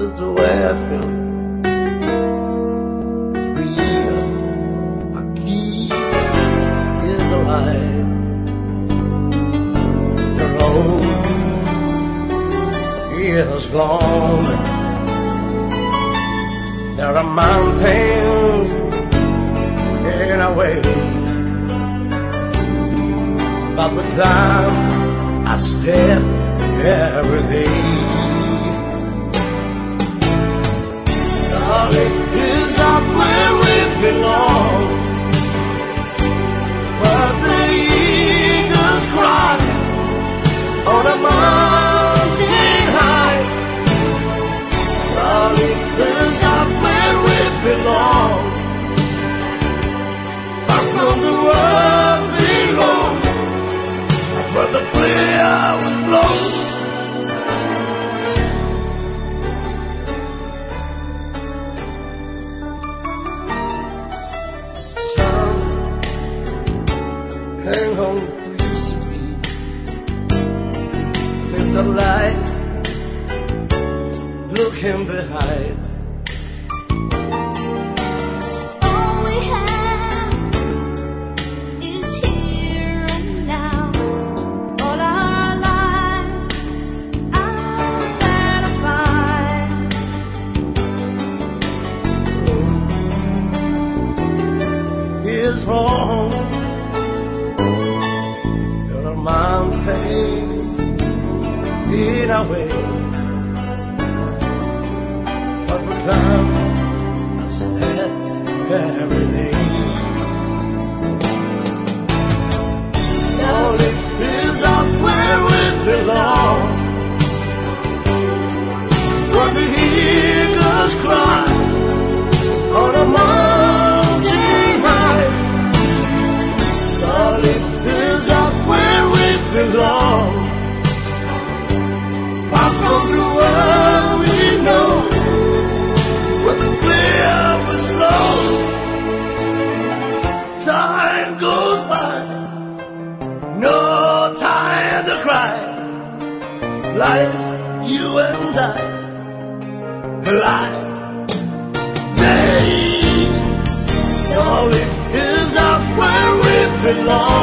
is the way I feel. Real, my key is alive. The road is long. There are mountains in our way, but we climb a step every day. Darling, is up where we belong, where the eagles cry on a mountain high. Darling, is up where we belong, far from the world below, where the clear was blown. Sun, hang on who used to be, with the lights looking behind. Is wrong. There are mountains in our way, but we climb a step every day. All it is up where we belong, where the eagles cry on a mountain high. Darling, is up where we belong, far from the world we know, where the clear was low. Time goes by, no time to cry. Life, you and I, alive. Darling, is up where we belong.